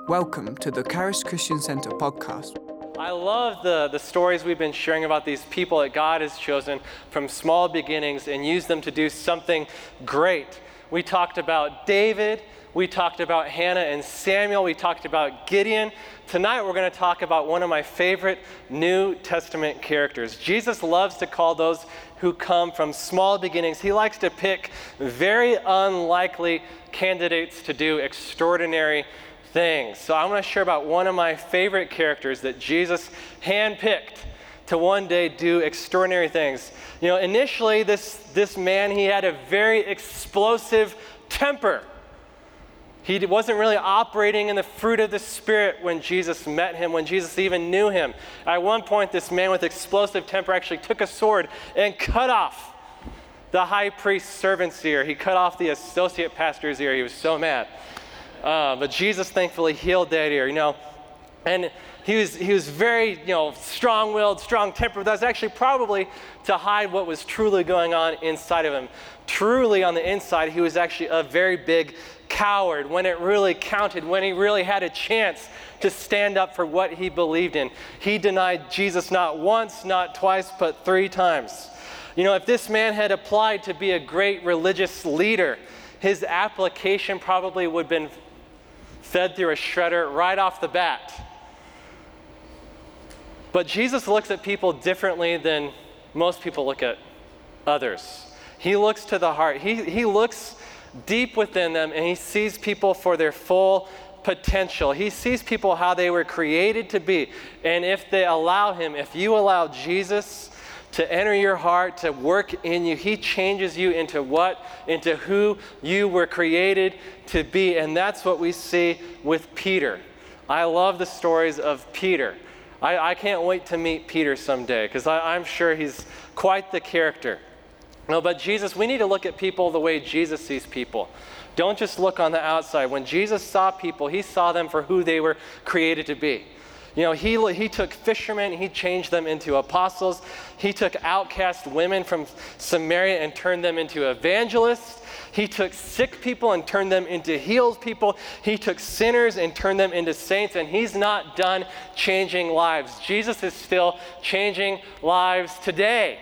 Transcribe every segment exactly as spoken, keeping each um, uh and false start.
Welcome to the Charis Christian Center podcast. I love the, the stories we've been sharing about these people that God has chosen from small beginnings and used them to do something great. We talked about David, we talked about Hannah and Samuel, we talked about Gideon. Tonight we're going to talk about one of my favorite New Testament characters. Jesus loves to call those who come from small beginnings. He likes to pick very unlikely candidates to do extraordinary things. So I want to share about one of my favorite characters that Jesus handpicked to one day do extraordinary things. You know, initially this, this man, he had a very explosive temper. He wasn't really operating in the fruit of the Spirit when Jesus met him, when Jesus even knew him. At one point, this man with explosive temper actually took a sword and cut off the high priest's servant's ear. He cut off the associate pastor's ear. He was so mad. Uh, but Jesus thankfully healed that ear, you know. And he was he was very, you know, strong-willed, strong-tempered. That was actually probably to hide what was truly going on inside of him. Truly on the inside, he was actually a very big coward when it really counted, when he really had a chance to stand up for what he believed in. He denied Jesus not once, not twice, but three times. You know, if this man had applied to be a great religious leader, his application probably would have been fed through a shredder right off the bat. But Jesus looks at people differently than most people look at others. He looks to the heart. He, he looks deep within them, and he sees people for their full potential. He sees people how they were created to be. And if they allow him, if you allow Jesus to enter your heart, to work in you, he changes you into what? Into who you were created to be. And that's what we see with Peter. I love the stories of Peter. I, I can't wait to meet Peter someday, because I'm sure he's quite the character. No, but Jesus, we need to look at people the way Jesus sees people. Don't just look on the outside. When Jesus saw people, he saw them for who they were created to be. You know, he, he took fishermen, he changed them into apostles. He took outcast women from Samaria and turned them into evangelists. He took sick people and turned them into healed people. He took sinners and turned them into saints, and he's not done changing lives. Jesus is still changing lives today.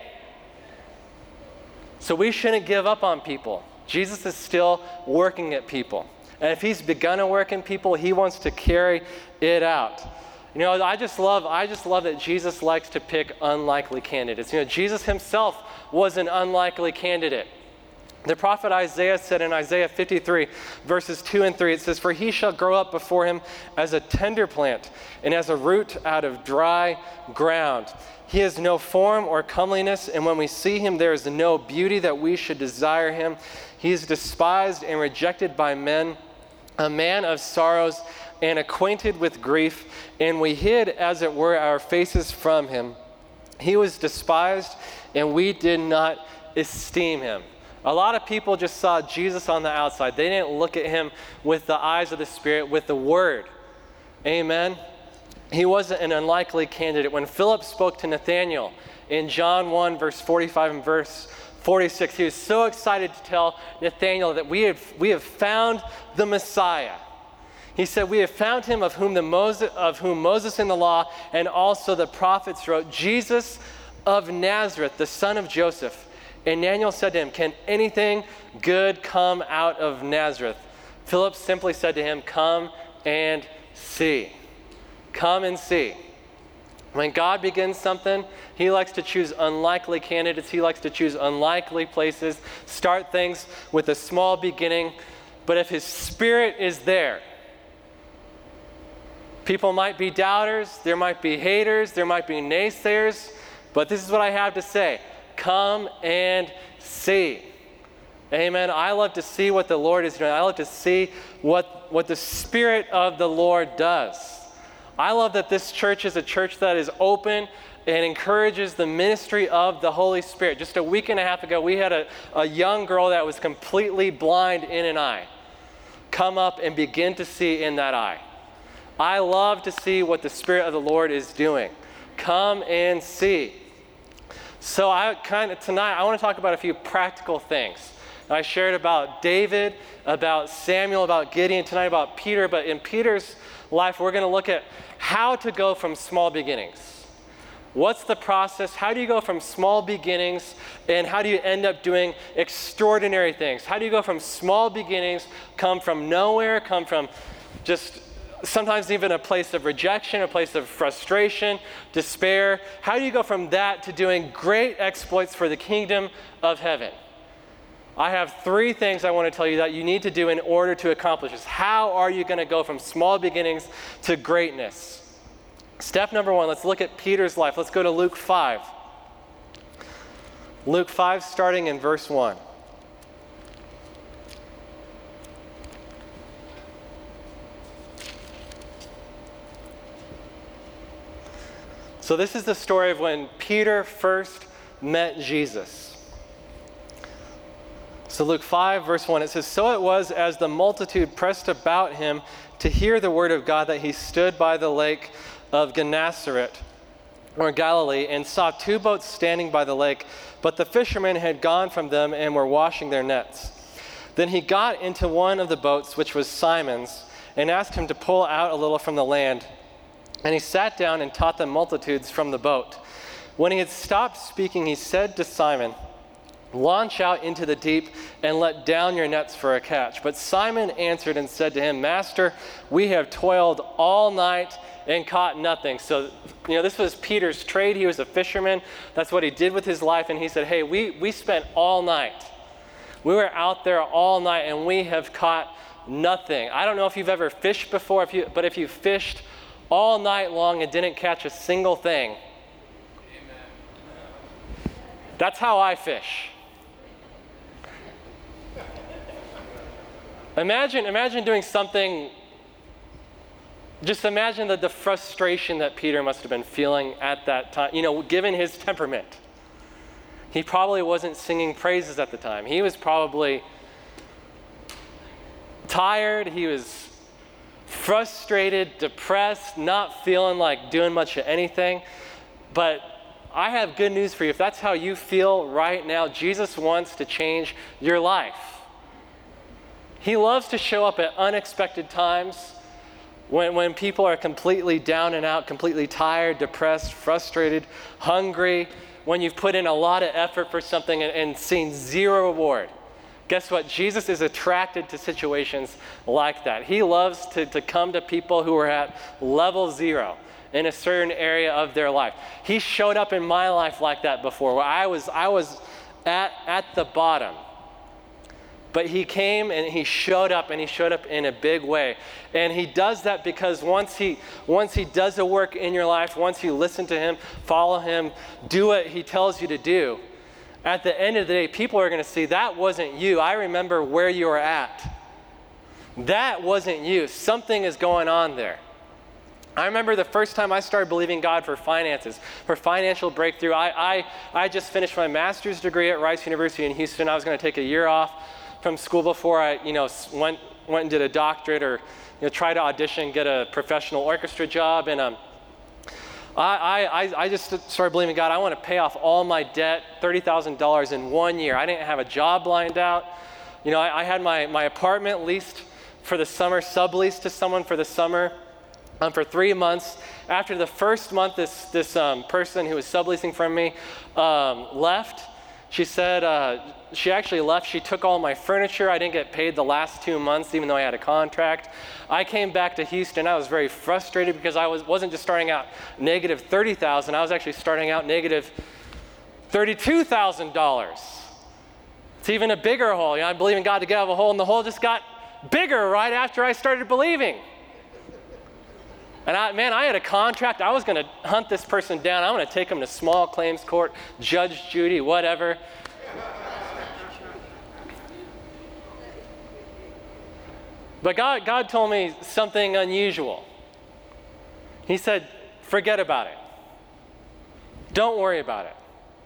So we shouldn't give up on people. Jesus is still working at people. And if he's begun to work in people, he wants to carry it out. You know, I just love, I just love that Jesus likes to pick unlikely candidates. You know, Jesus himself was an unlikely candidate. The prophet Isaiah said in Isaiah fifty-three, verses two and three, it says, "For he shall grow up before him as a tender plant, and as a root out of dry ground. He has no form or comeliness, and when we see him, there is no beauty that we should desire him. He is despised and rejected by men, a man of sorrows and acquainted with grief, and we hid, as it were, our faces from him. He was despised, and we did not esteem him." A lot of people just saw Jesus on the outside. They didn't look at him with the eyes of the Spirit, with the Word. Amen? He wasn't an unlikely candidate. When Philip spoke to Nathanael in John one, verse forty-five and verse forty-six, he was so excited to tell Nathanael that we have, we have found the Messiah. He said, "We have found him of whom, the Moses, of whom Moses in the law and also the prophets wrote, Jesus of Nazareth, the son of Joseph." And Nathanael said to him, "Can anything good come out of Nazareth?" Philip simply said to him, "Come and see." Come and see. When God begins something, he likes to choose unlikely candidates. He likes to choose unlikely places, start things with a small beginning. But if his Spirit is there, people might be doubters, there might be haters, there might be naysayers, but this is what I have to say. Come and see. Amen. I love to see what the Lord is doing. I love to see what, what the Spirit of the Lord does. I love that this church is a church that is open and encourages the ministry of the Holy Spirit. Just a week and a half ago, we had a, a young girl that was completely blind in an eye come up and begin to see in that eye. I love to see what the Spirit of the Lord is doing. Come and see. So I kind of tonight I want to talk about a few practical things I shared about David, about Samuel, about Gideon, tonight about Peter. But in Peter's life, we're going to look at how to go from small beginnings. What's the process? How do you go from small beginnings, and how do you end up doing extraordinary things? How do you go from small beginnings, come from nowhere, come from just sometimes even a place of rejection, a place of frustration, despair? How do you go from that to doing great exploits for the kingdom of heaven? I have three things I want to tell you that you need to do in order to accomplish this. How are you going to go from small beginnings to greatness? Step number one, let's look at Peter's life. Let's go to Luke five. Luke five, starting in verse one. So this is the story of when Peter first met Jesus. So Luke five, verse one, it says, "So it was as the multitude pressed about him to hear the word of God that he stood by the lake of Gennesaret, or Galilee, and saw two boats standing by the lake, but the fishermen had gone from them and were washing their nets. Then he got into one of the boats, which was Simon's, and asked him to pull out a little from the land. And he sat down and taught the multitudes from the boat. When he had stopped speaking, he said to Simon, 'Launch out into the deep and let down your nets for a catch.' But Simon answered and said to him, 'Master, we have toiled all night and caught nothing.'" So, you know, this was Peter's trade. He was a fisherman. That's what he did with his life. And he said, "Hey, we, we spent all night. We were out there all night and we have caught nothing." I don't know if you've ever fished before, if you, but if you fished all night long and didn't catch a single thing, amen. That's how I fish. Imagine, imagine doing something, just imagine the, the frustration that Peter must have been feeling at that time, you know, given his temperament. He probably wasn't singing praises at the time. He was probably tired. He was frustrated, depressed, not feeling like doing much of anything. But I have good news for you. If that's how you feel right now, Jesus wants to change your life. He loves to show up at unexpected times when, when people are completely down and out, completely tired, depressed, frustrated, hungry, when you've put in a lot of effort for something and, and seen zero reward. Guess what? Jesus is attracted to situations like that. He loves to, to come to people who are at level zero in a certain area of their life. He showed up in my life like that before, where I was I was at, at the bottom. But he came and he showed up, and he showed up in a big way. And he does that because once he once he does a work in your life, once you listen to him, follow him, do what he tells you to do, at the end of the day, people are going to see that wasn't you. I remember where you were at. That wasn't you. Something is going on there. I remember the first time I started believing God for finances, for financial breakthrough. I, I, I just finished my master's degree at Rice University in Houston. I was going to take a year off from school before I, you know, went went and did a doctorate, or you know, try to audition, get a professional orchestra job. And um, I, I, I just started believing God. I want to pay off all my debt, thirty thousand dollars in one year. I didn't have a job lined out. You know, I, I had my, my apartment leased for the summer, subleased to someone for the summer um, for three months. After the first month, this, this um, person who was subleasing from me um, left. She said, uh, she actually left. She took all my furniture. I didn't get paid the last two months, even though I had a contract. I came back to Houston. I was very frustrated because I was, wasn't just starting out negative thirty thousand dollars. I was actually starting out negative thirty-two thousand dollars. It's even a bigger hole. You know, I believe in God to get out of a hole, and the hole just got bigger right after I started believing. And I, man, I had a contract. I was going to hunt this person down. I'm going to take him to small claims court, Judge Judy, whatever. But God, God told me something unusual. He said, forget about it. Don't worry about it.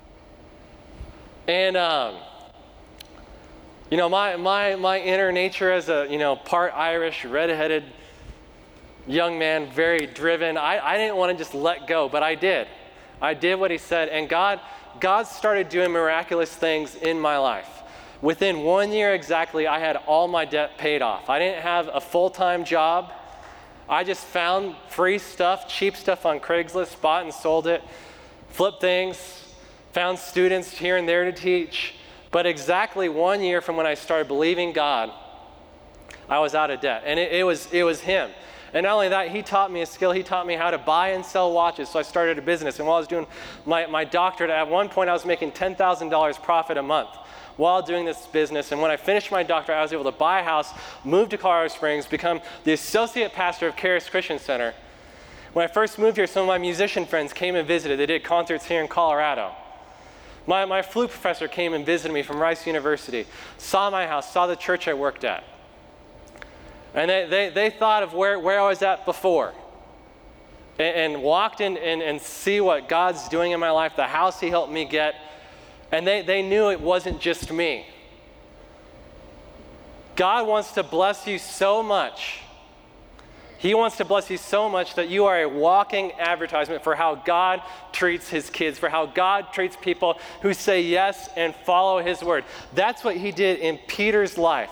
And, um, you know, my, my, my inner nature as a, you know, part Irish, redheaded young man, very driven, I, I didn't want to just let go, but I did. I did what he said, and God, God started doing miraculous things in my life. Within one year exactly, I had all my debt paid off. I didn't have a full-time job. I just found free stuff, cheap stuff on Craigslist, bought and sold it, flipped things, found students here and there to teach. But exactly one year from when I started believing God, I was out of debt. And it, it was it was him. And not only that, he taught me a skill. He taught me how to buy and sell watches. So I started a business. And while I was doing my, my doctorate, at one point I was making ten thousand dollars profit a month while doing this business. And when I finished my doctorate, I was able to buy a house, move to Colorado Springs, become the associate pastor of Charis Christian Center. When I first moved here, some of my musician friends came and visited. They did concerts here in Colorado. My, my flute professor came and visited me from Rice University, saw my house, saw the church I worked at. And they, they, they thought of where, where I was at before and, and walked in and, and see what God's doing in my life, the house he helped me get. And they, they knew it wasn't just me. God wants to bless you so much. He wants to bless you so much that you are a walking advertisement for how God treats his kids, for how God treats people who say yes and follow his word. That's what he did in Peter's life.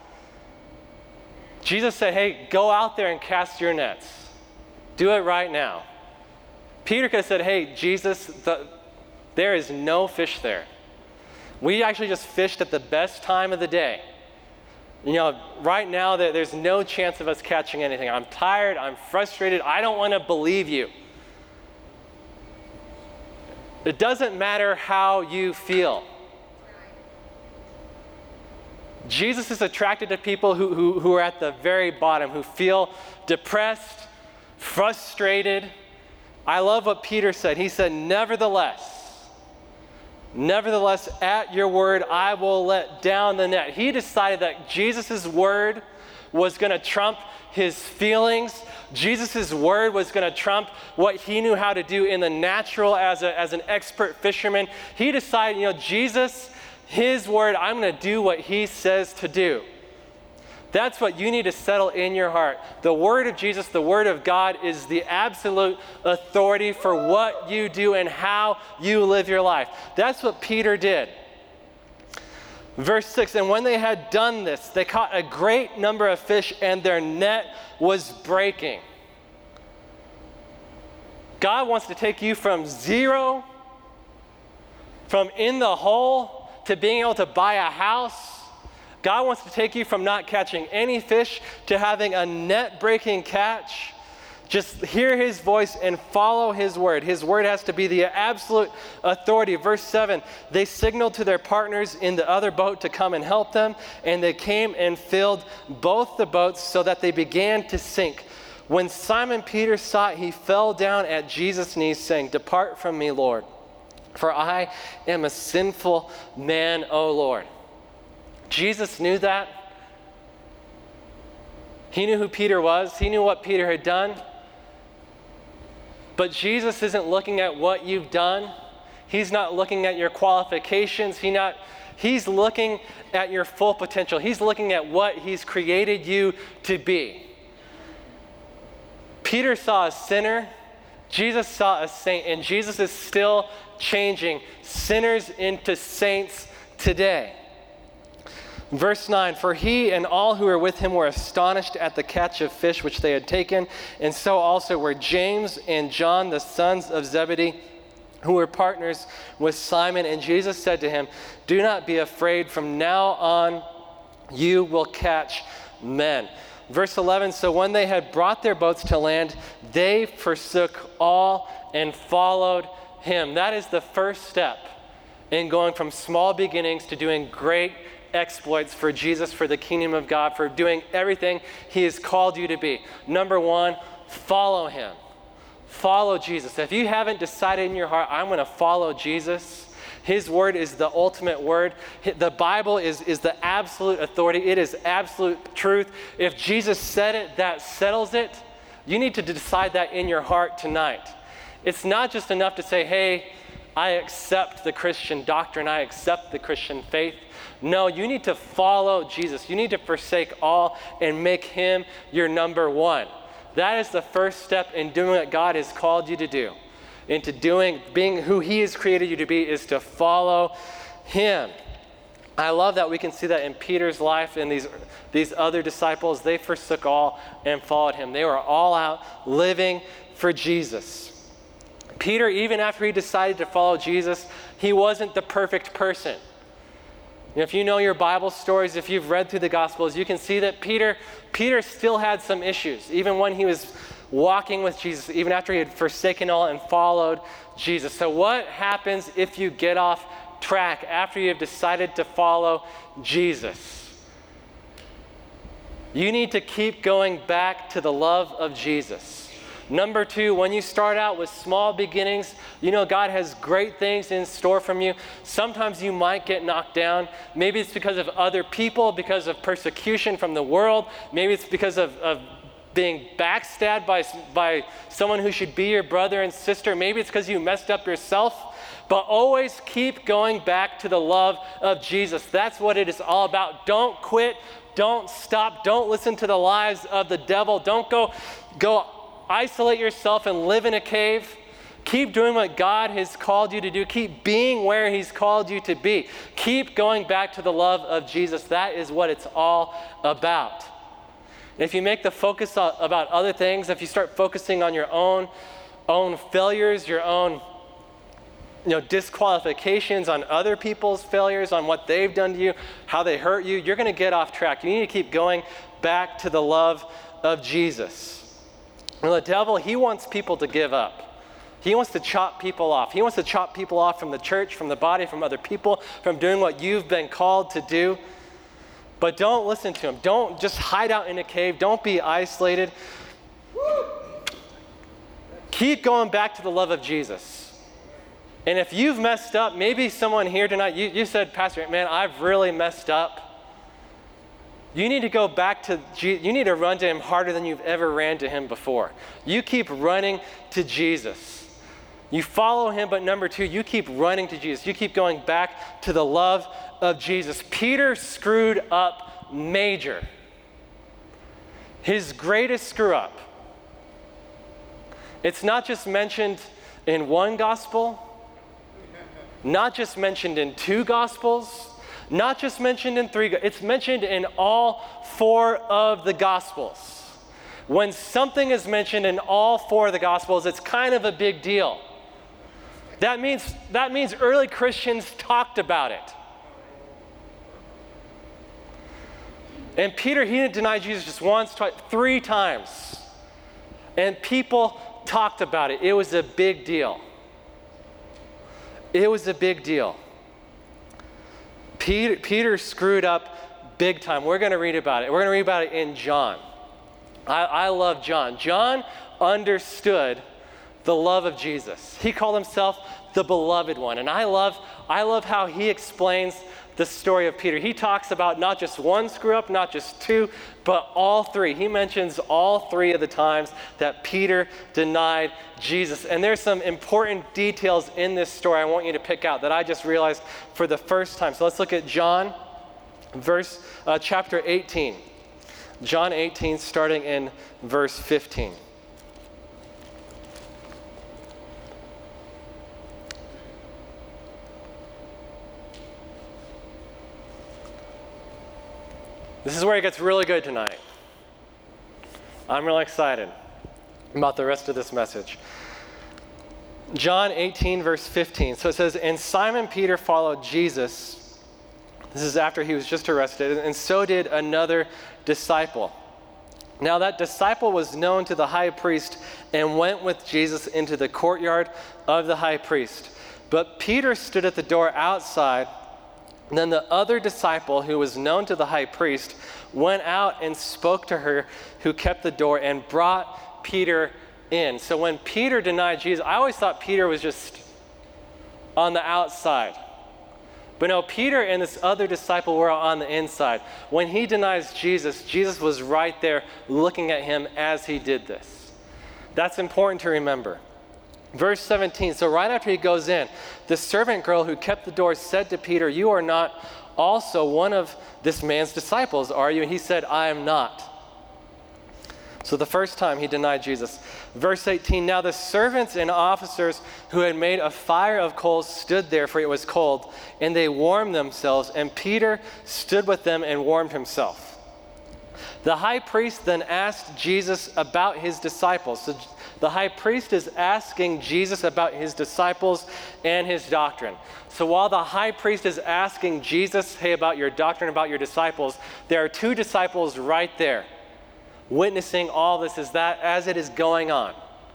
Jesus said, hey, go out there and cast your nets. Do it right now. Peter could have said, hey, Jesus, the, there is no fish there. We actually just fished at the best time of the day. You know, right now there's no chance of us catching anything. I'm tired, I'm frustrated, I don't want to believe you. It doesn't matter how you feel. Jesus is attracted to people who, who, who are at the very bottom, who feel depressed, frustrated. I love what Peter said. He said, nevertheless, Nevertheless, at your word, I will let down the net. He decided that Jesus' word was going to trump his feelings. Jesus' word was going to trump what he knew how to do in the natural as, a, as an expert fisherman. He decided, you know, Jesus, his word, I'm going to do what he says to do. That's what you need to settle in your heart. The word of Jesus, the word of God, is the absolute authority for what you do and how you live your life. That's what Peter did. Verse six, and when they had done this, they caught a great number of fish and their net was breaking. God wants to take you from zero, from in the hole, to being able to buy a house. God wants to take you from not catching any fish to having a net-breaking catch. Just hear his voice and follow his word. His word has to be the absolute authority. Verse seven, they signaled to their partners in the other boat to come and help them, and they came and filled both the boats so that they began to sink. When Simon Peter saw it, he fell down at Jesus' knees, saying, "Depart from me, Lord, for I am a sinful man, O Lord." Jesus knew that. He knew who Peter was. He knew what Peter had done. But Jesus isn't looking at what you've done. He's not looking at your qualifications. He not, he's looking at your full potential. He's looking at what he's created you to be. Peter saw a sinner. Jesus saw a saint. And Jesus is still changing sinners into saints today. Verse nine, for he and all who were with him were astonished at the catch of fish which they had taken, and so also were James and John, the sons of Zebedee, who were partners with Simon. And Jesus said to him, do not be afraid, from now on you will catch men. Verse eleven, so when they had brought their boats to land, they forsook all and followed him. That is the first step in going from small beginnings to doing great exploits for Jesus, for the kingdom of God, for doing everything he has called you to be. Number one, follow him. Follow Jesus. If you haven't decided in your heart, I'm going to follow Jesus, his word is the ultimate word. The Bible is, is the absolute authority. It is absolute truth. If Jesus said it, that settles it. You need to decide that in your heart tonight. It's not just enough to say, hey, I accept the Christian doctrine. I accept the Christian faith. No, you need to follow Jesus. You need to forsake all and make him your number one. That is the first step in doing what God has called you to do. Into doing, being who he has created you to be, is to follow him. I love that we can see that in Peter's life and these, these other disciples. They forsook all and followed him. They were all out living for Jesus. Peter, even after he decided to follow Jesus, he wasn't the perfect person. And if you know your Bible stories, if you've read through the Gospels, you can see that Peter, Peter still had some issues, even when he was walking with Jesus, even after he had forsaken all and followed Jesus. So what happens if you get off track after you have decided to follow Jesus? You need to keep going back to the love of Jesus. Number two, when you start out with small beginnings, you know God has great things in store from you. Sometimes you might get knocked down. Maybe it's because of other people, because of persecution from the world. Maybe it's because of, of being backstabbed by, by someone who should be your brother and sister. Maybe it's because you messed up yourself. But always keep going back to the love of Jesus. That's what it is all about. Don't quit. Don't stop. Don't listen to the lies of the devil. Don't go, go isolate yourself and live in a cave. Keep doing what God has called you to do. Keep being where he's called you to be. Keep going back to the love of Jesus. That is what it's all about. And if you make the focus about other things, if you start focusing on your own, own failures, your own you know, disqualifications, on other people's failures, on what they've done to you, how they hurt you, you're going to get off track. You need to keep going back to the love of Jesus. And the devil, he wants people to give up. He wants to chop people off. He wants to chop people off from the church, from the body, from other people, from doing what you've been called to do. But don't listen to him. Don't just hide out in a cave. Don't be isolated. Keep going back to the love of Jesus. And if you've messed up, maybe someone here tonight, you, you said, Pastor, man, I've really messed up. You need to go back to, Je- you need to run to him harder than you've ever ran to him before. You keep running to Jesus. You follow him, but number two, you keep running to Jesus. You keep going back to the love of Jesus. Peter screwed up major. His greatest screw up. It's not just mentioned in one gospel, not just mentioned in two gospels, not just mentioned in three, it's mentioned in all four of the gospels. When something is mentioned in all four of the gospels, it's kind of a big deal. That means, that means early Christians talked about it. And Peter, he didn't deny Jesus just once, twice, three times. And people talked about it. It was a big deal. It was a big deal. Peter, Peter screwed up big time. We're going to read about it. We're going to read about it in John. I, I love John. John understood the love of Jesus. He called himself the beloved one. And I love, I love how he explains the story of Peter. He talks about not just one screw up, not just two, but all three. He mentions all three of the times that Peter denied Jesus. And there's some important details in this story I want you to pick out that I just realized for the first time. So let's look at John, verse, uh, chapter eighteen. John eighteen, starting in verse fifteen. This is where it gets really good tonight. I'm really excited about the rest of this message. John eighteen, verse fifteen. So it says, and Simon Peter followed Jesus. This is after he was just arrested, and so did another disciple. Now that disciple was known to the high priest and went with Jesus into the courtyard of the high priest. But Peter stood at the door outside. And then the other disciple, who was known to the high priest, went out and spoke to her who kept the door and brought Peter in. So when Peter denied Jesus, I always thought Peter was just on the outside. But no, Peter and this other disciple were on the inside. When he denies Jesus, Jesus was right there looking at him as he did this. That's important to remember. Verse seventeen, so right after he goes in, the servant girl who kept the door said to Peter, you are not also one of this man's disciples, are you? And he said, I am not. So the first time he denied Jesus. Verse eighteen, now the servants and officers who had made a fire of coals stood there, for it was cold, and they warmed themselves, and Peter stood with them and warmed himself. The high priest then asked Jesus about his disciples. So the high priest is asking Jesus about his disciples and his doctrine. So while the high priest is asking Jesus, hey, about your doctrine, about your disciples, there are two disciples right there witnessing all this is that as it is going on.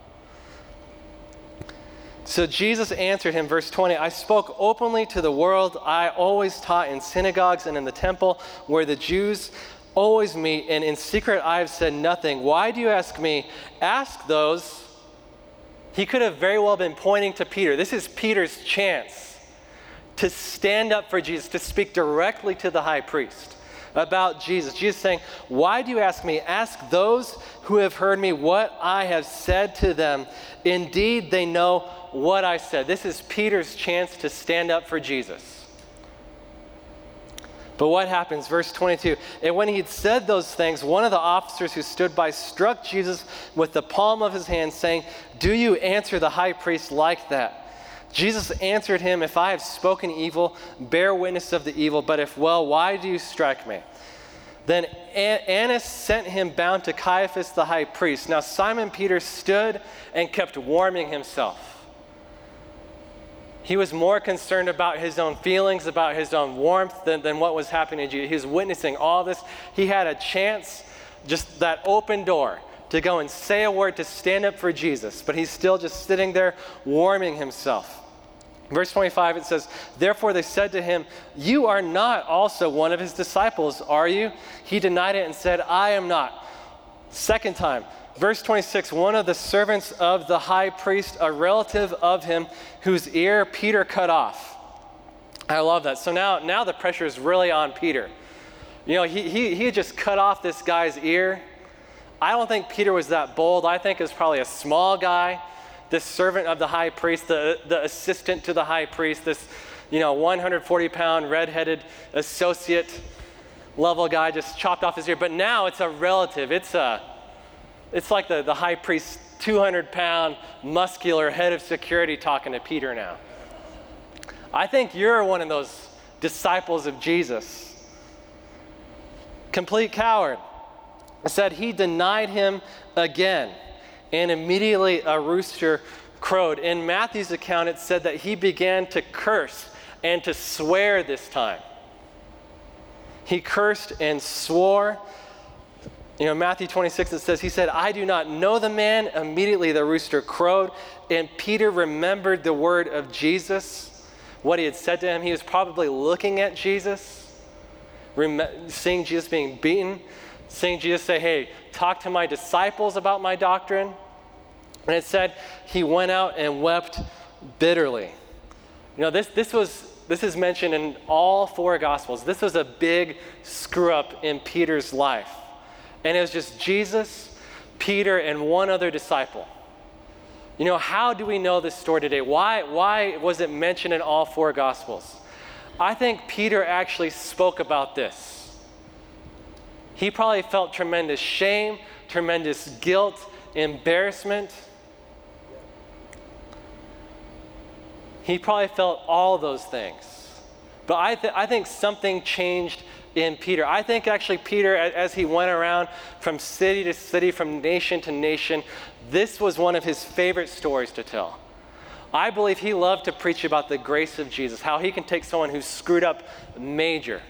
So Jesus answered him, verse twenty, I spoke openly to the world. I always taught in synagogues and in the temple where the Jews always meet, and in secret I have said nothing. Why do you ask me? Ask those. He could have very well been pointing to Peter. This is Peter's chance to stand up for Jesus, to speak directly to the high priest about Jesus. Jesus saying, why do you ask me? Ask those who have heard me what I have said to them. Indeed, they know what I said. This is Peter's chance to stand up for Jesus. But what happens? Verse twenty-two, and when he had said those things, one of the officers who stood by struck Jesus with the palm of his hand, saying, do you answer the high priest like that? Jesus answered him, if I have spoken evil, bear witness of the evil, but if well, why do you strike me? Then Annas sent him bound to Caiaphas the high priest. Now Simon Peter stood and kept warming himself. He was more concerned about his own feelings, about his own warmth than, than what was happening to Jesus. He was witnessing all this. He had a chance, just that open door, to go and say a word, to stand up for Jesus, but he's still just sitting there warming himself. Verse twenty-five, it says, therefore they said to him, you are not also one of his disciples, are you? He denied it and said, I am not. Second time, verse twenty-six, one of the servants of the high priest, a relative of him, whose ear Peter cut off. I love that. So now, now the pressure is really on Peter. You know, he, he, he had just cut off this guy's ear. I don't think Peter was that bold. I think it was probably a small guy, this servant of the high priest, the, the assistant to the high priest, this, you know, one hundred forty pound redheaded associate level guy just chopped off his ear. But now it's a relative. It's a, it's like the, the high priest's two hundred pound muscular head of security talking to Peter now. I think you're one of those disciples of Jesus. Complete coward. It said he denied him again, and immediately a rooster crowed. In Matthew's account, it said that he began to curse and to swear this time. He cursed and swore. You know, Matthew twenty-six, it says, he said, I do not know the man. Immediately the rooster crowed, and Peter remembered the word of Jesus, what he had said to him. He was probably looking at Jesus, rem- seeing Jesus being beaten, seeing Jesus say, hey, talk to my disciples about my doctrine. And it said he went out and wept bitterly. You know, this, this was this is mentioned in all four Gospels. This was a big screw up in Peter's life. And it was just Jesus, Peter, and one other disciple. You know, how do we know this story today? Why, why was it mentioned in all four Gospels? I think Peter actually spoke about this. He probably felt tremendous shame, tremendous guilt, embarrassment. He probably felt all those things. But I, th- I think something changed in Peter. I think actually Peter, as he went around from city to city, from nation to nation, this was one of his favorite stories to tell. I believe he loved to preach about the grace of Jesus, how he can take someone who's screwed up major,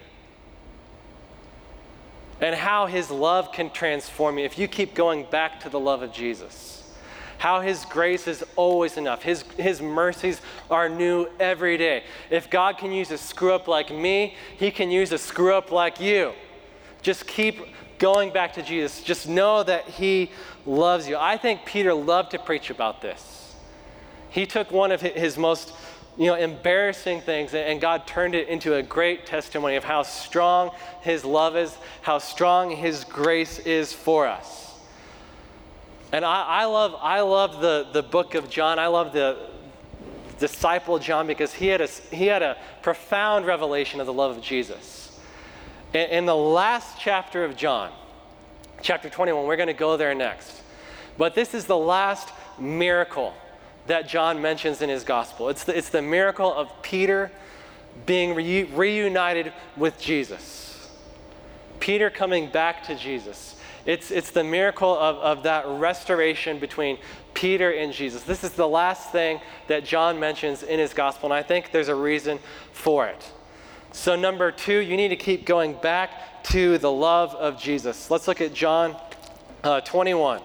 and how his love can transform you if you keep going back to the love of Jesus. How his grace is always enough. His, his mercies are new every day. If God can use a screw up like me, he can use a screw up like you. Just keep going back to Jesus. Just know that he loves you. I think Peter loved to preach about this. He took one of his most you know, embarrassing things, and God turned it into a great testimony of how strong his love is, how strong his grace is for us. And I, I love I love the, the book of John. I love the disciple John because he had a, he had a profound revelation of the love of Jesus. In, in the last chapter of John, chapter twenty-one. We're going to go there next. But this is the last miracle that John mentions in his gospel. It's the, it's the miracle of Peter being re- reunited with Jesus. Peter coming back to Jesus. It's, it's the miracle of, of that restoration between Peter and Jesus. This is the last thing that John mentions in his gospel, and I think there's a reason for it. So number two, you need to keep going back to the love of Jesus. Let's look at John uh, twenty-one.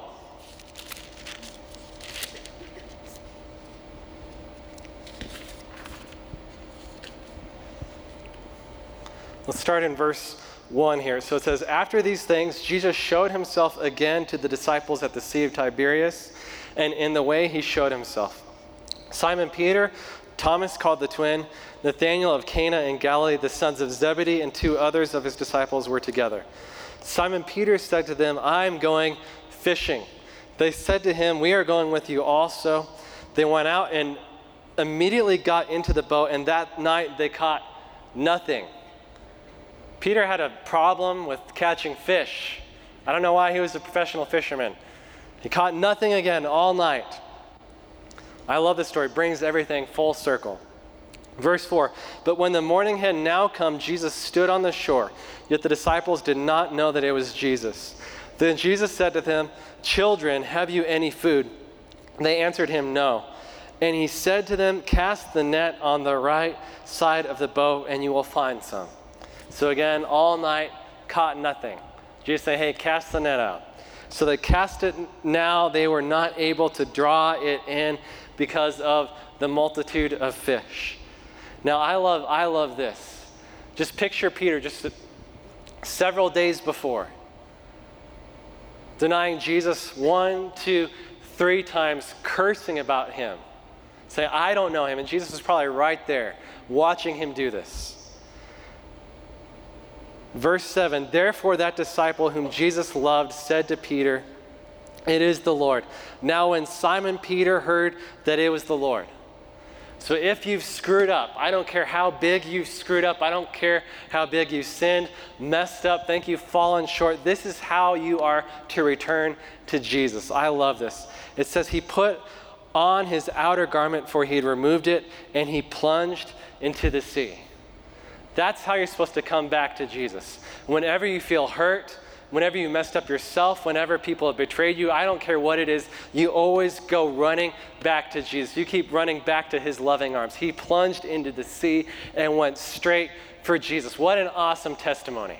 Let's start in verse one here. So it says, after these things, Jesus showed himself again to the disciples at the Sea of Tiberias, and in the way he showed himself. Simon Peter, Thomas called the twin, Nathanael of Cana in Galilee, the sons of Zebedee, and two others of his disciples were together. Simon Peter said to them, I am going fishing. They said to him, we are going with you also. They went out and immediately got into the boat, and that night they caught nothing. Peter had a problem with catching fish. I don't know why he was a professional fisherman. He caught nothing again all night. I love this story. It brings everything full circle. Verse four, but when the morning had now come, Jesus stood on the shore, yet the disciples did not know that it was Jesus. Then Jesus said to them, children, have you any food? They answered him, no. And he said to them, cast the net on the right side of the boat, and you will find some. So again, all night, caught nothing. Jesus said, hey, cast the net out. So they cast it. Now they were not able to draw it in because of the multitude of fish. Now I love, I love this. Just picture Peter just several days before, denying Jesus one, two, three times, cursing about him. Saying, I don't know him. And Jesus is probably right there watching him do this. Verse seven, therefore that disciple whom Jesus loved said to Peter, it is the Lord. Now when Simon Peter heard that it was the Lord. So if you've screwed up, I don't care how big you've screwed up, I don't care how big you sinned, messed up, think you've fallen short, this is how you are to return to Jesus. I love this. It says he put on his outer garment, for he had removed it, and he plunged into the sea. That's how you're supposed to come back to Jesus. Whenever you feel hurt, whenever you messed up yourself, whenever people have betrayed you, I don't care what it is, you always go running back to Jesus. You keep running back to his loving arms. He plunged into the sea and went straight for Jesus. What an awesome testimony.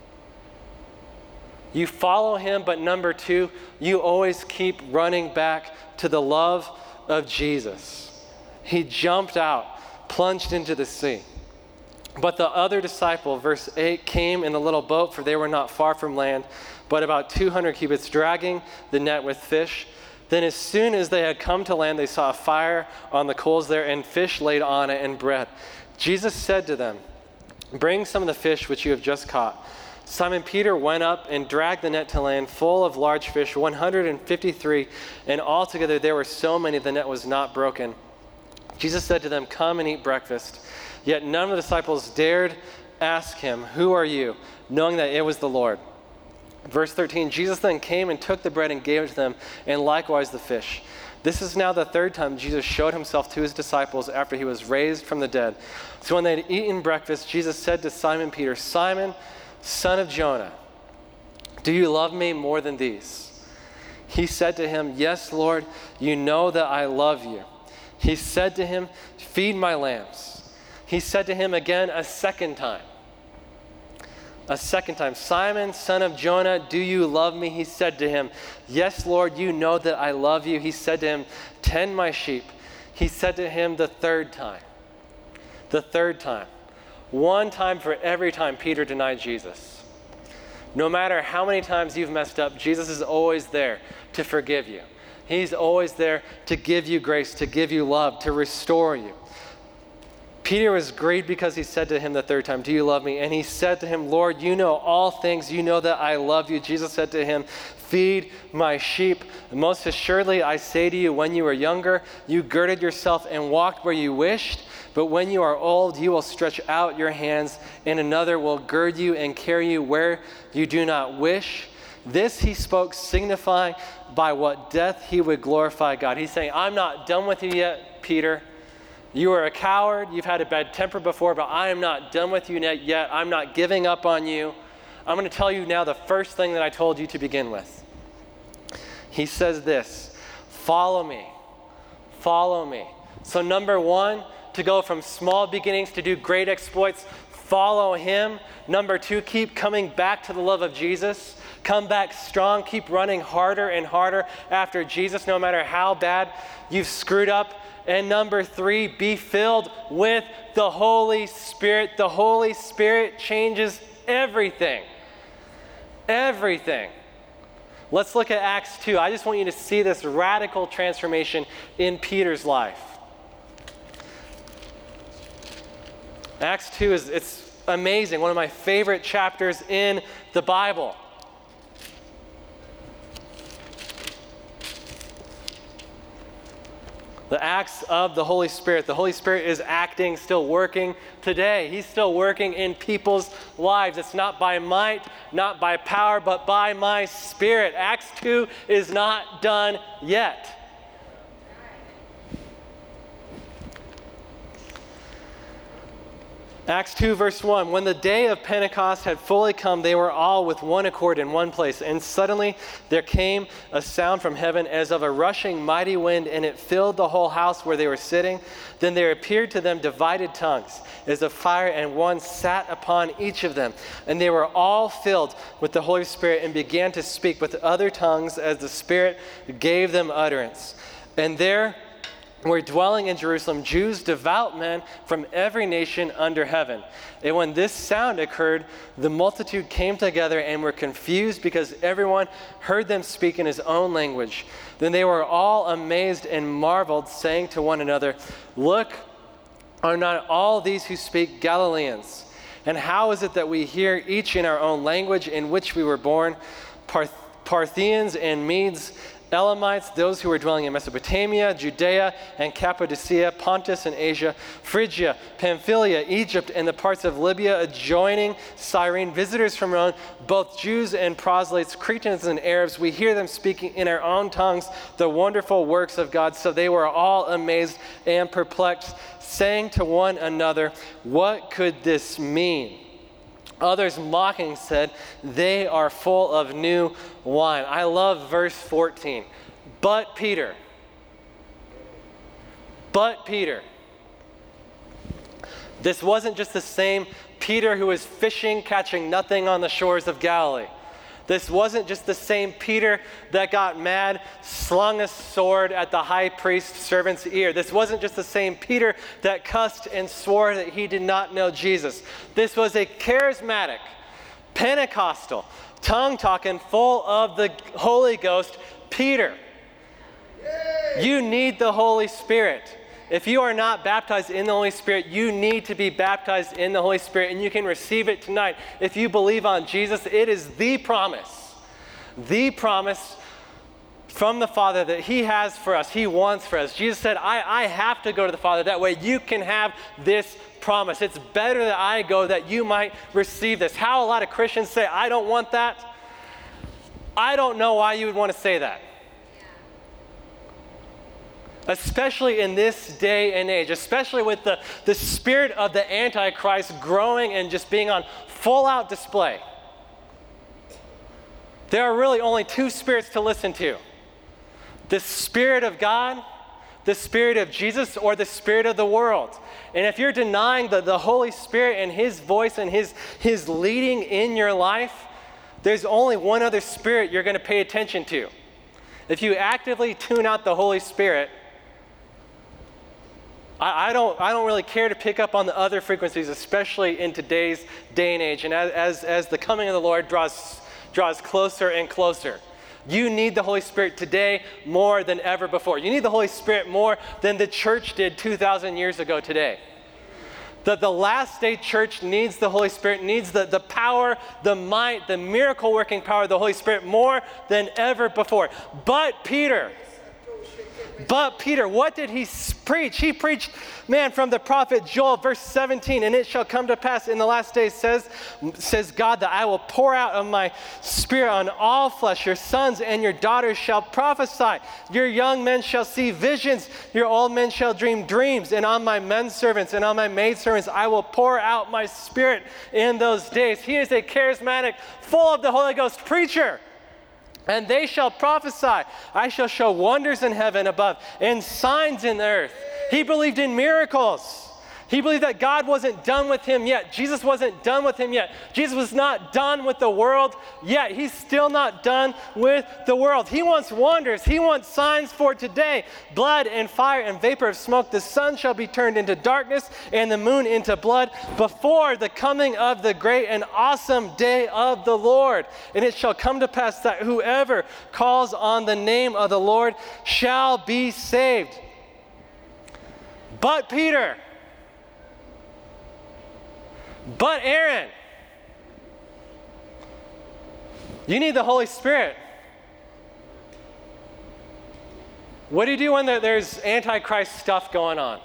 You follow him, but number two, you always keep running back to the love of Jesus. He jumped out, plunged into the sea. But the other disciple, verse eight, came in the little boat, for they were not far from land, but about two hundred cubits, dragging the net with fish. Then as soon as they had come to land, they saw a fire on the coals there, and fish laid on it, and bread. Jesus said to them, bring some of the fish which you have just caught. Simon Peter went up and dragged the net to land, full of large fish, one hundred fifty-three, and altogether there were so many the net was not broken. Jesus said to them, come and eat breakfast. Yet none of the disciples dared ask him, who are you? Knowing that it was the Lord. Verse thirteen, Jesus then came and took the bread and gave it to them, and likewise the fish. This is now the third time Jesus showed himself to his disciples after he was raised from the dead. So when they had eaten breakfast, Jesus said to Simon Peter, Simon, son of Jonah, do you love me more than these? He said to him, yes, Lord, you know that I love you. He said to him, feed my lambs. He said to him again a second time, a second time, Simon, son of Jonah, do you love me? He said to him, yes, Lord, you know that I love you. He said to him, tend my sheep. He said to him the third time, the third time, one time for every time Peter denied Jesus. No matter how many times you've messed up, Jesus is always there to forgive you. He's always there to give you grace, to give you love, to restore you. Peter was grieved because he said to him the third time, do you love me? And he said to him, Lord, you know all things. You know that I love you. Jesus said to him, feed my sheep. Most assuredly, I say to you, when you were younger, you girded yourself and walked where you wished. But when you are old, you will stretch out your hands, and another will gird you and carry you where you do not wish. This he spoke, signifying by what death he would glorify God. He's saying, I'm not done with you yet, Peter. You are a coward. You've had a bad temper before, but I am not done with you yet. I'm not giving up on you. I'm going to tell you now the first thing that I told you to begin with. He says this, follow me, follow me. So number one, to go from small beginnings to do great exploits, follow him. Number two, keep coming back to the love of Jesus. Come back strong. Keep running harder and harder after Jesus, no matter how bad you've screwed up. And number three, be filled with the Holy Spirit. The Holy Spirit changes everything. Everything. Let's look at Acts two. I just want you to see this radical transformation in Peter's life. Acts two is it's amazing, one of my favorite chapters in the Bible. The acts of the Holy Spirit. The Holy Spirit is acting, still working today. He's still working in people's lives. It's not by might, not by power, but by my Spirit. Acts two is not done yet. Acts two, verse one, when the day of Pentecost had fully come, they were all with one accord in one place. And suddenly there came a sound from heaven as of a rushing mighty wind, and it filled the whole house where they were sitting. Then there appeared to them divided tongues as of fire, and one sat upon each of them. And they were all filled with the Holy Spirit and began to speak with other tongues as the Spirit gave them utterance. And there were dwelling in Jerusalem Jews, devout men from every nation under heaven. And when this sound occurred, the multitude came together and were confused because everyone heard them speak in his own language. Then they were all amazed and marveled, saying to one another, "Look, are not all these who speak Galileans? And how is it that we hear each in our own language in which we were born? Parth- Parthians and Medes, Elamites, those who were dwelling in Mesopotamia, Judea and Cappadocia, Pontus and Asia, Phrygia, Pamphylia, Egypt, and the parts of Libya adjoining Cyrene, visitors from Rome, both Jews and proselytes, Cretans and Arabs, we hear them speaking in our own tongues the wonderful works of God." So they were all amazed and perplexed, saying to one another, "What could this mean?" Others mocking said, "They are full of new wine." I love verse fourteen. But Peter, but Peter. This wasn't just the same Peter who was fishing, catching nothing on the shores of Galilee. This wasn't just the same Peter that got mad, slung a sword at the high priest's servant's ear. This wasn't just the same Peter that cussed and swore that he did not know Jesus. This was a charismatic, Pentecostal, tongue-talking, full of the Holy Ghost Peter. You need the Holy Spirit. If you are not baptized in the Holy Spirit, you need to be baptized in the Holy Spirit, and you can receive it tonight. If you believe on Jesus, it is the promise, the promise from the Father that he has for us, he wants for us. Jesus said, I, I have to go to the Father. That way you can have this promise. It's better that I go that you might receive this. How a lot of Christians say, I don't want that. I don't know why you would want to say that. Especially in this day and age, especially with the, the spirit of the Antichrist growing and just being on full out display. There are really only two spirits to listen to. The Spirit of God, the Spirit of Jesus, or the Spirit of the world. And if you're denying the, the Holy Spirit and his voice and his, his leading in your life, there's only one other spirit you're going to pay attention to. If you actively tune out the Holy Spirit, I, I don't I don't really care to pick up on the other frequencies, especially in today's day and age. And as, as, as the coming of the Lord draws, draws closer and closer, you need the Holy Spirit today more than ever before. You need the Holy Spirit more than the church did two thousand years ago today. The, the last day church needs the Holy Spirit, needs the, the power, the might, the miracle-working power of the Holy Spirit more than ever before. But Peter, But Peter, what did he preach? He preached, man, from the prophet Joel, verse seventeen, and it shall come to pass in the last days, says, says God, that I will pour out of my spirit on all flesh. Your sons and your daughters shall prophesy. Your young men shall see visions. Your old men shall dream dreams. And on my men servants and on my maid servants, I will pour out my spirit in those days. He is a charismatic, full of the Holy Ghost preacher. And they shall prophesy. I shall show wonders in heaven above and signs in the earth. He believed in miracles. He believed that God wasn't done with him yet. Jesus wasn't done with him yet. Jesus was not done with the world yet. He's still not done with the world. He wants wonders. He wants signs for today. Blood and fire and vapor of smoke. The sun shall be turned into darkness and the moon into blood before the coming of the great and awesome day of the Lord. And it shall come to pass that whoever calls on the name of the Lord shall be saved. But Peter, but Aaron, you need the Holy Spirit. What do you do when there's Antichrist stuff going on?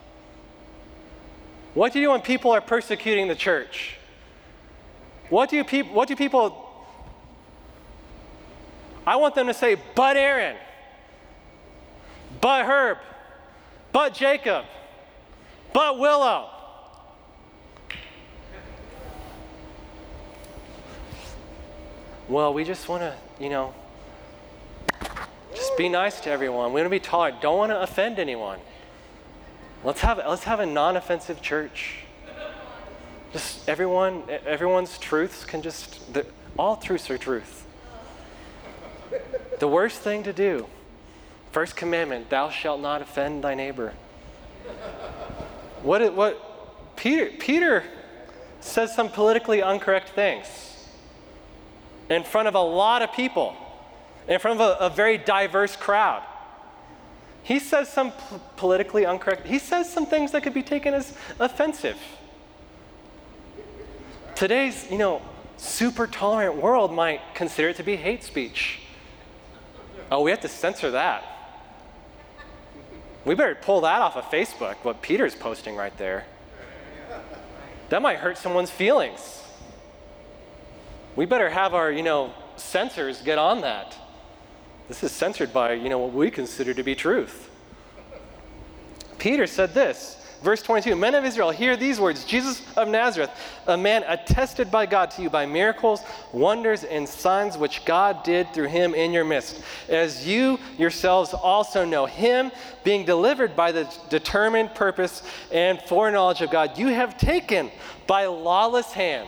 What do you do when people are persecuting the church? What do you peop- what do people, I want them to say, but Aaron, but Herb, but Jacob, but Willow. Well, we just want to, you know, just be nice to everyone. We want to be tolerant. Don't want to offend anyone. Let's have let's have a non-offensive church. Just everyone, everyone's truths can just, the, all truths are truth. The worst thing to do, first commandment, thou shalt not offend thy neighbor. What what Peter Peter says some politically incorrect things in front of a lot of people, in front of a, a very diverse crowd. He says some p- politically incorrect, he says some things that could be taken as offensive. Today's, you know, super tolerant world might consider it to be hate speech. Oh, we have to censor that. We better pull that off of Facebook, what Peter's posting right there. That might hurt someone's feelings. We better have our, you know, censors get on that. This is censored by, you know, what we consider to be truth. Peter said this, verse twenty-two, men of Israel, hear these words, Jesus of Nazareth, a man attested by God to you by miracles, wonders, and signs which God did through him in your midst, as you yourselves also know, him being delivered by the determined purpose and foreknowledge of God, you have taken by lawless hands.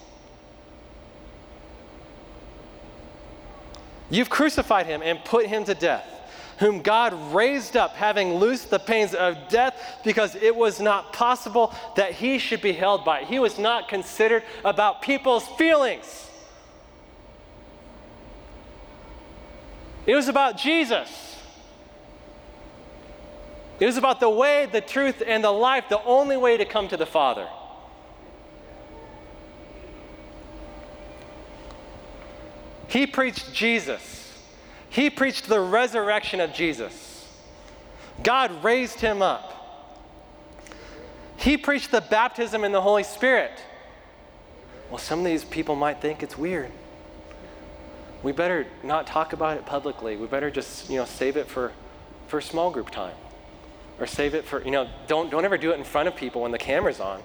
You've crucified him and put him to death, whom God raised up, having loosed the pains of death, because it was not possible that he should be held by it. He was not considered about people's feelings. It was about Jesus. It was about the way, the truth, and the life, the only way to come to the Father. He preached Jesus. He preached the resurrection of Jesus. God raised him up. He preached the baptism in the Holy Spirit. Well, some of these people might think it's weird. We better not talk about it publicly. We better just, you know, save it for, for small group time. Or save it for, you know, don't, don't ever do it in front of people when the camera's on.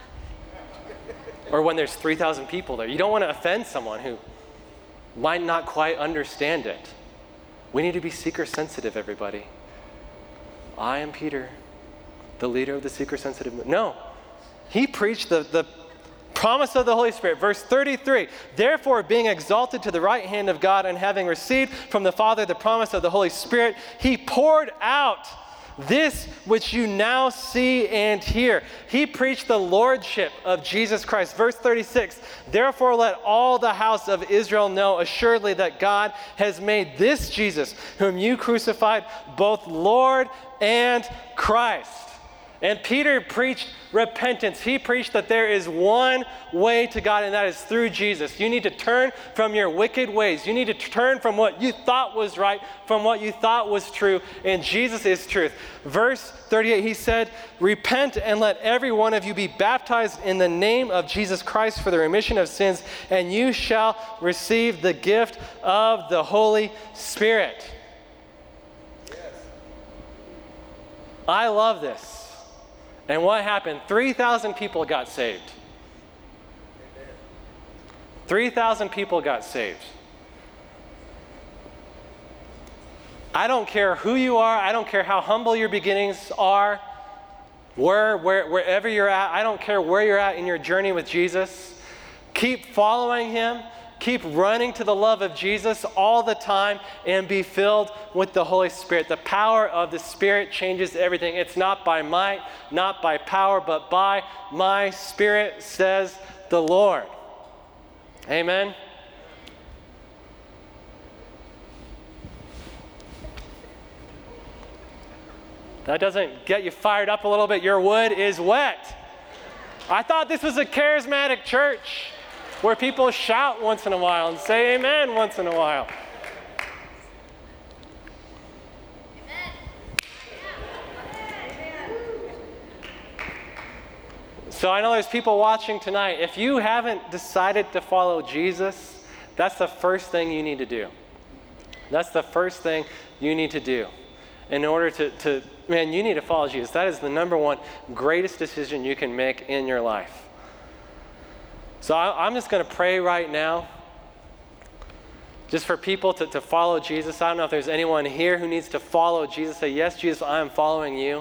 Or when there's three thousand people there. You don't want to offend someone who might not quite understand it. We need to be seeker sensitive, everybody. I am Peter, the leader of the seeker sensitive. No, he preached the, the promise of the Holy Spirit. Verse thirty-three, therefore being exalted to the right hand of God and having received from the Father the promise of the Holy Spirit, he poured out this which you now see and hear. He preached the lordship of Jesus Christ. Verse thirty-six, therefore let all the house of Israel know assuredly that God has made this Jesus, whom you crucified, both Lord and Christ. And Peter preached repentance. He preached that there is one way to God, and that is through Jesus. You need to turn from your wicked ways. You need to turn from what you thought was right, from what you thought was true, and Jesus is truth. Verse thirty-eight, he said, repent and let every one of you be baptized in the name of Jesus Christ for the remission of sins, and you shall receive the gift of the Holy Spirit. Yes. I love this. And what happened? three thousand people got saved. three thousand people got saved. I don't care who you are. I don't care how humble your beginnings are. Where, where, wherever you're at, I don't care where you're at in your journey with Jesus. Keep following him. Keep running to the love of Jesus all the time and be filled with the Holy Spirit. The power of the Spirit changes everything. It's not by might, not by power, but by my Spirit, says the Lord. Amen. That doesn't get you fired up a little bit. Your wood is wet. I thought this was a charismatic church where people shout once in a while and say amen once in a while. So I know there's people watching tonight. If you haven't decided to follow Jesus, that's the first thing you need to do. That's the first thing you need to do. In order to, to, man, you need to follow Jesus. That is the number one greatest decision you can make in your life. So I, I'm just going to pray right now, just for people to, to follow Jesus. I don't know if there's anyone here who needs to follow Jesus. Say, yes, Jesus, I am following you.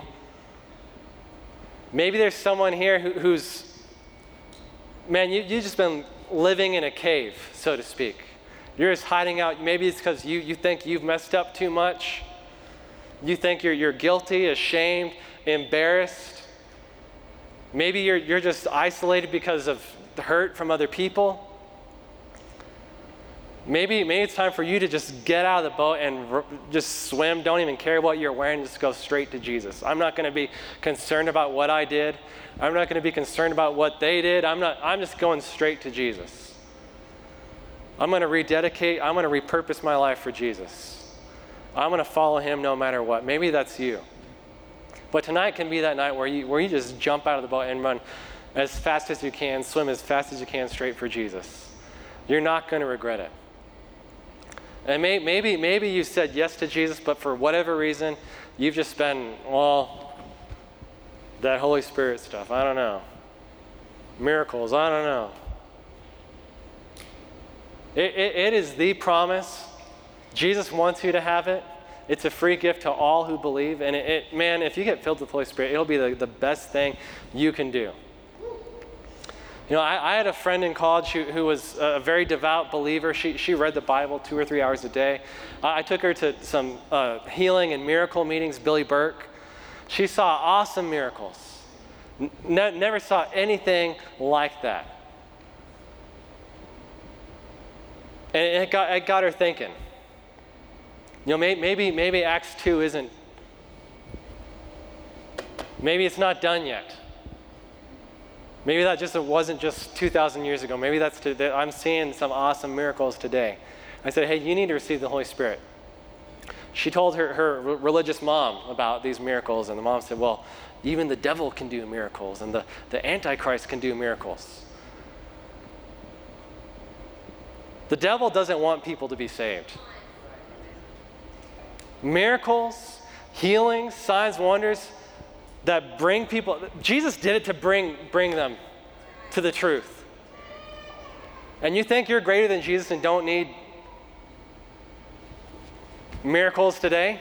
Maybe there's someone here who, who's, man, you, you've just been living in a cave, so to speak. You're just hiding out. Maybe it's because you, you think you've messed up too much. You think you're, you're guilty, ashamed, embarrassed. Maybe you're, you're just isolated because of the hurt from other people. Maybe, maybe it's time for you to just get out of the boat and r- just swim. Don't even care what you're wearing. Just go straight to Jesus. I'm not going to be concerned about what I did. I'm not going to be concerned about what they did. I'm not. I'm just going straight to Jesus. I'm going to rededicate. I'm going to repurpose my life for Jesus. I'm going to follow him no matter what. Maybe that's you. But tonight can be that night where you where you just jump out of the boat and run as fast as you can, swim as fast as you can straight for Jesus. You're not going to regret it. And may, maybe maybe you said yes to Jesus, but for whatever reason, you've just been, well, that Holy Spirit stuff, I don't know. Miracles, I don't know. It, it, it is the promise. Jesus wants you to have it. It's a free gift to all who believe. And it, it, man, if you get filled with the Holy Spirit, it'll be the, the best thing you can do. You know, I, I had a friend in college who, who was a very devout believer. She, she read the Bible two or three hours a day. I, I took her to some uh, healing and miracle meetings, Billy Burke. She saw awesome miracles. Ne- never saw anything like that. And it got, it got her thinking. You know, may, maybe maybe Acts two isn't, maybe it's not done yet. Maybe that just wasn't just two thousand years ago. Maybe that's today. I'm seeing some awesome miracles today. I said, hey, you need to receive the Holy Spirit. She told her, her religious mom about these miracles, and the mom said, well, even the devil can do miracles, and the, the Antichrist can do miracles. The devil doesn't want people to be saved. Miracles, healings, signs, wonders that bring people, Jesus did it to bring, bring them to the truth. And you think you're greater than Jesus and don't need miracles today?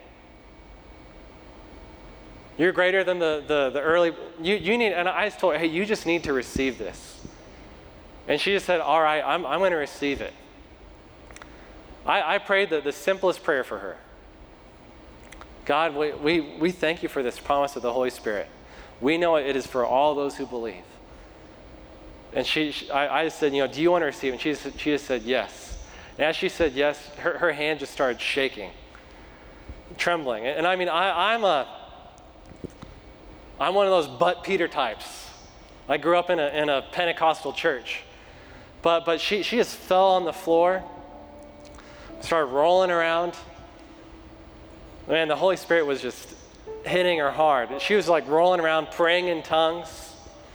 You're greater than the, the, the early, you, you need, and I just told her, hey, you just need to receive this. And she just said, all right, I'm, I'm going to receive it. I, I prayed the, the simplest prayer for her. God, we, we, we thank you for this promise of the Holy Spirit. We know it is for all those who believe. And she, she I, I just said, you know, do you want to receive it? And she just, she just said yes. And as she said yes, her, her hand just started shaking, trembling. And, and I mean, I, I'm a, I'm one of those but Peter types. I grew up in a, in a Pentecostal church. But, but she, she just fell on the floor, started rolling around. Man, the Holy Spirit was just hitting her hard. And she was like rolling around, praying in tongues.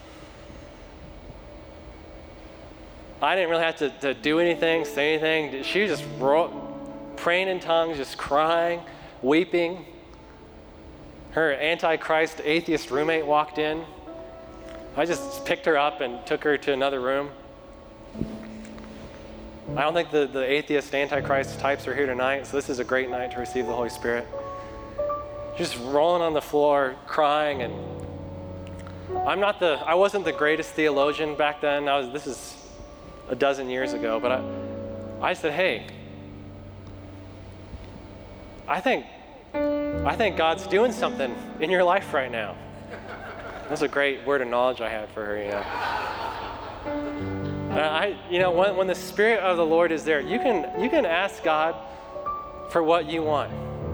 I didn't really have to, to do anything, say anything. She was just ro- praying in tongues, just crying, weeping. Her Antichrist atheist roommate walked in. I just picked her up and took her to another room. I don't think the, the atheist Antichrist types are here tonight, so this is a great night to receive the Holy Spirit. Just rolling on the floor, crying, and I'm not the, I wasn't the greatest theologian back then. I was, this is a dozen years ago, but I, I said, hey, I think, I think God's doing something in your life right now. That's a great word of knowledge I had for her, you know. Uh, I, you know, when, when the Spirit of the Lord is there, you can, you can ask God for what you want.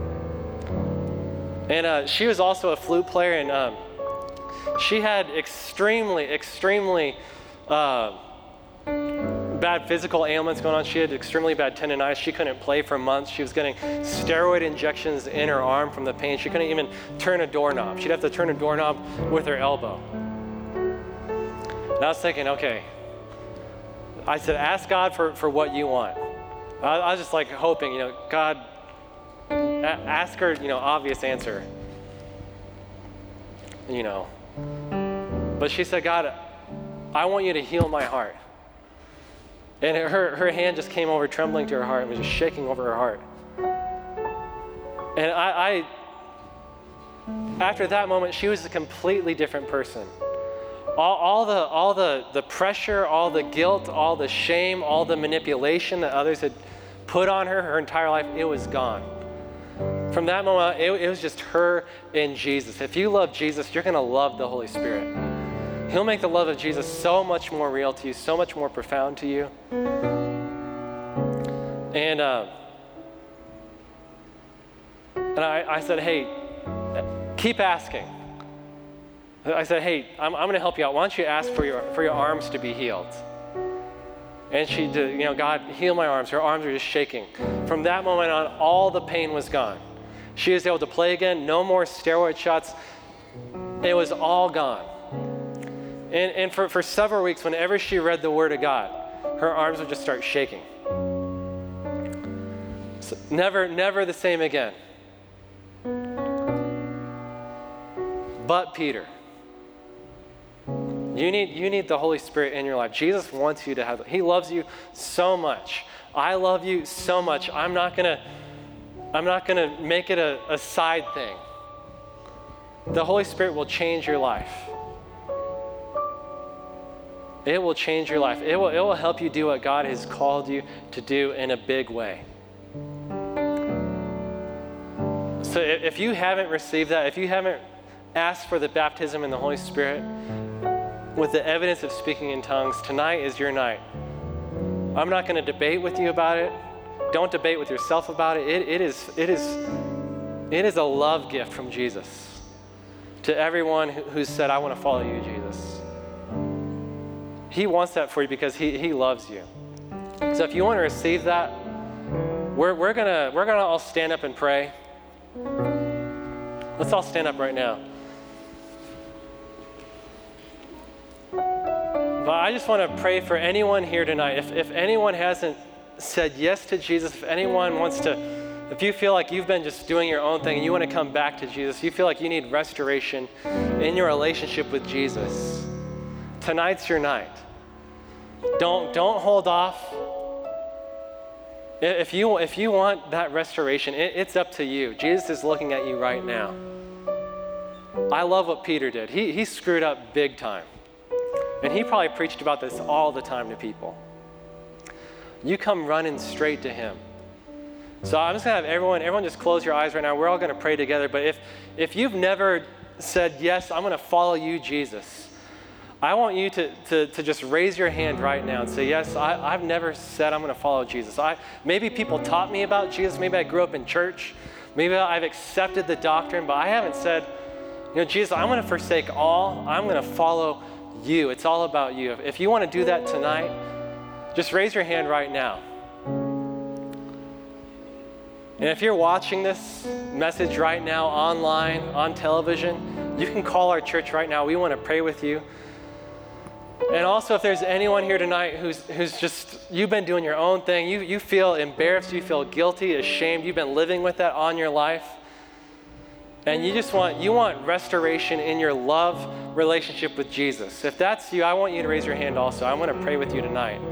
And uh, she was also a flute player, and um, she had extremely, extremely uh, bad physical ailments going on. She had extremely bad tendonitis. She couldn't play for months. She was getting steroid injections in her arm from the pain. She couldn't even turn a doorknob. She'd have to turn a doorknob with her elbow. And I was thinking, okay, I said, ask God for, for what you want. I, I was just like hoping, you know, God, a- ask her, you know, obvious answer, you know. But she said, God, I want you to heal my heart. And her, her hand just came over, trembling to her heart, and was just shaking over her heart. And I, I after that moment, she was a completely different person. All, all the all the the pressure, all the guilt, all the shame, all the manipulation that others had put on her her entire life, it was gone. From that moment, it, it was just her and Jesus. If you love Jesus, you're going to love the Holy Spirit. He'll make the love of Jesus so much more real to you, so much more profound to you. And uh, and I, I said, hey, keep asking. I said, hey, I'm, I'm going to help you out. Why don't you ask for your for your arms to be healed? And she did, you know, God, heal my arms. Her arms were just shaking. From that moment on, all the pain was gone. She was able to play again. No more steroid shots. It was all gone. And, and for, for several weeks, whenever she read the Word of God, her arms would just start shaking. So never, never the same again. But Peter, you need, you need the Holy Spirit in your life. Jesus wants you to have, he loves you so much. I love you so much. I'm not gonna, I'm not gonna make it a, a side thing. The Holy Spirit will change your life. It will change your life. It will, it will help you do what God has called you to do in a big way. So if you haven't received that, if you haven't asked for the baptism in the Holy Spirit with the evidence of speaking in tongues, tonight is your night. I'm not going to debate with you about it. Don't debate with yourself about it. It, it is, it is, it is a love gift from Jesus to everyone who, who said, I want to follow you, Jesus. He wants that for you because he, he loves you. So if you want to receive that, we're, we're gonna we're gonna all stand up and pray. Let's all stand up right now. But I just want to pray for anyone here tonight. If if anyone hasn't said yes to Jesus, if anyone wants to, if you feel like you've been just doing your own thing and you want to come back to Jesus, you feel like you need restoration in your relationship with Jesus, tonight's your night. Don't don't hold off. If you if you want that restoration, it, it's up to you. Jesus is looking at you right now. I love what Peter did. He he screwed up big time. And he probably preached about this all the time to people. You come running straight to him. So I'm just gonna have everyone, everyone just close your eyes right now. We're all gonna pray together. But if if you've never said, yes, I'm gonna follow you, Jesus, I want you to, to, to just raise your hand right now and say, yes, I, I've never said I'm gonna follow Jesus. I maybe people taught me about Jesus, maybe I grew up in church, maybe I've accepted the doctrine, but I haven't said, You know, Jesus, I'm going to forsake all. I'm going to follow you. It's all about you. If, if you want to do that tonight, just raise your hand right now. And if you're watching this message right now online, on television, you can call our church right now. We want to pray with you. And also, if there's anyone here tonight who's who's just, you've been doing your own thing, you, you feel embarrassed, you feel guilty, ashamed, you've been living with that on your life, and you just want, you want restoration in your love relationship with Jesus. If that's you, I want you to raise your hand also. I want to pray with you tonight.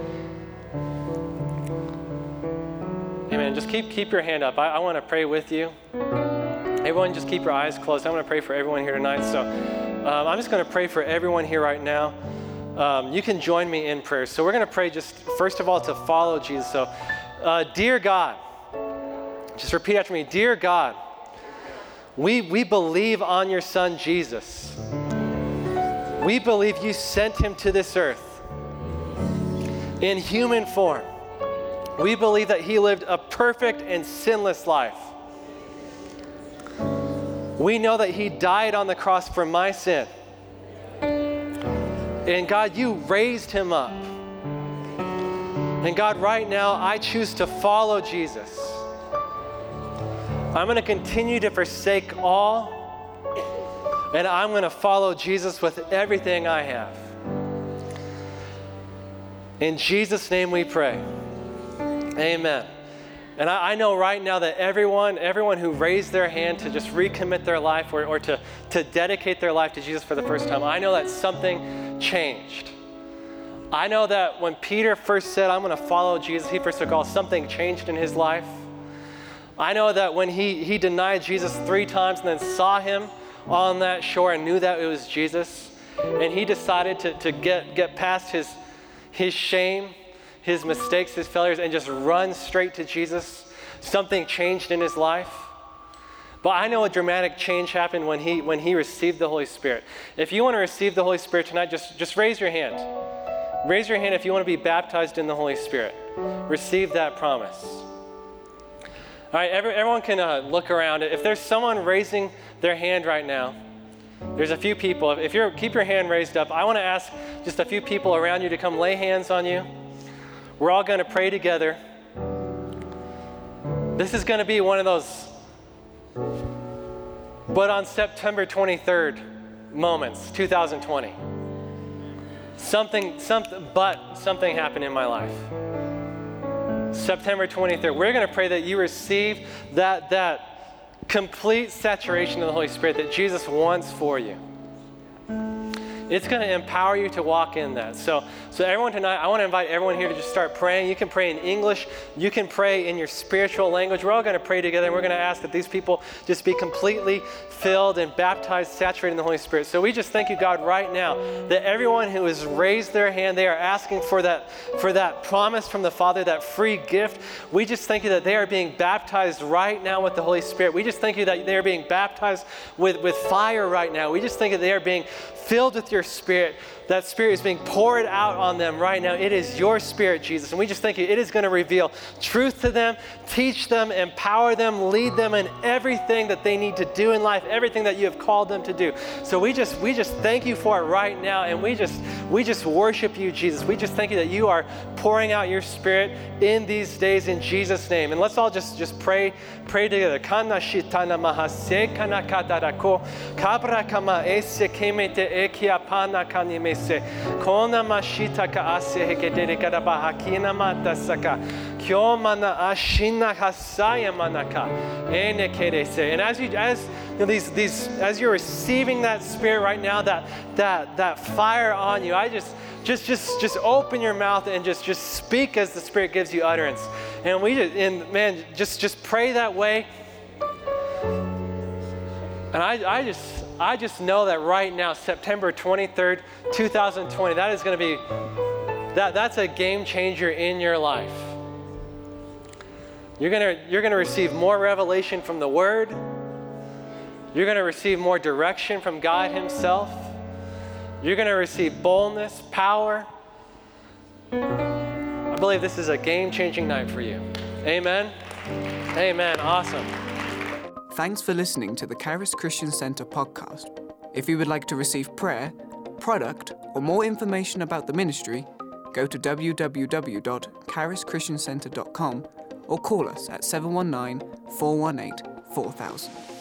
Amen. Just keep keep your hand up. I, I want to pray with you. Everyone, just keep your eyes closed. I want to pray for everyone here tonight. So um, I'm just going to pray for everyone here right now. Um, you can join me in prayer. So we're going to pray just, first of all, to follow Jesus. So, uh, dear God, just repeat after me. Dear God, we, we believe on your Son, Jesus. We believe you sent him to this earth in human form. We believe that he lived a perfect and sinless life. We know that he died on the cross for my sin. And God, you raised him up. And God, right now, I choose to follow Jesus. I'm going to continue to forsake all, and I'm going to follow Jesus with everything I have. In Jesus' name we pray. Amen. And I, I know right now that everyone, everyone who raised their hand to just recommit their life or, or to, to dedicate their life to Jesus for the first time, I know that something changed. I know that when Peter first said, I'm going to follow Jesus, he first took all, something changed in his life. I know that when he, he denied Jesus three times and then saw him on that shore and knew that it was Jesus, and he decided to, to get, get past his, his shame, his mistakes, his failures, and just run straight to Jesus, something changed in his life. But I know a dramatic change happened when he when he received the Holy Spirit. If you want to receive the Holy Spirit tonight, just, just raise your hand. Raise your hand if you want to be baptized in the Holy Spirit. Receive that promise. All right, every, everyone can uh, look around. If there's someone raising their hand right now, there's a few people. If you're, keep your hand raised up. I want to ask just a few people around you to come lay hands on you. We're all going to pray together. This is going to be one of those, but on September twenty-third moments, two thousand twenty. Something, something, but something happened in my life. September twenty-third. We're going to pray that you receive that, that complete saturation of the Holy Spirit that Jesus wants for you. It's going to empower you to walk in that. So, so everyone tonight, I want to invite everyone here to just start praying. You can pray in English. You can pray in your spiritual language. We're all going to pray together, and we're going to ask that these people just be completely filled and baptized, saturated in the Holy Spirit. So we just thank you, God, right now that everyone who has raised their hand, they are asking for that, for that promise from the Father, that free gift. We just thank you that they are being baptized right now with the Holy Spirit. We just thank you that they are being baptized with, with fire right now. We just think that they are being filled with your Spirit. That Spirit is being poured out on them right now. It is your Spirit, Jesus. And we just thank you. It is going to reveal truth to them, teach them, empower them, lead them in everything that they need to do in life, everything that you have called them to do. So we just we just thank you for it right now. And we just we just worship you, Jesus. We just thank you that you are pouring out your Spirit in these days in Jesus' name. And let's all just, just pray, pray together. Kana shitana mahase kana katarako kabra kama ese kemete ekia pana kanime. Kona mashita ka ase hekedere karabaha kina mata saka kyo mana ashina hasaya manaka ene kerese. And as you as you know, these these as you're receiving that Spirit right now, that that that fire on you, I just just just just open your mouth and just just speak as the Spirit gives you utterance. And we just and man just just pray that way. And I I just I just know that right now, September twenty-third, two thousand twenty, that is going to be, that, that's a game changer in your life. You're going to, you're going to receive more revelation from the Word. You're going to receive more direction from God Himself. You're going to receive boldness, power. I believe this is a game-changing night for you. Amen. Amen. Awesome. Thanks for listening to the Charis Christian Center podcast. If you would like to receive prayer, product, or more information about the ministry, go to w w w dot charis christian centre dot com or call us at seven one nine, four one eight, four thousand.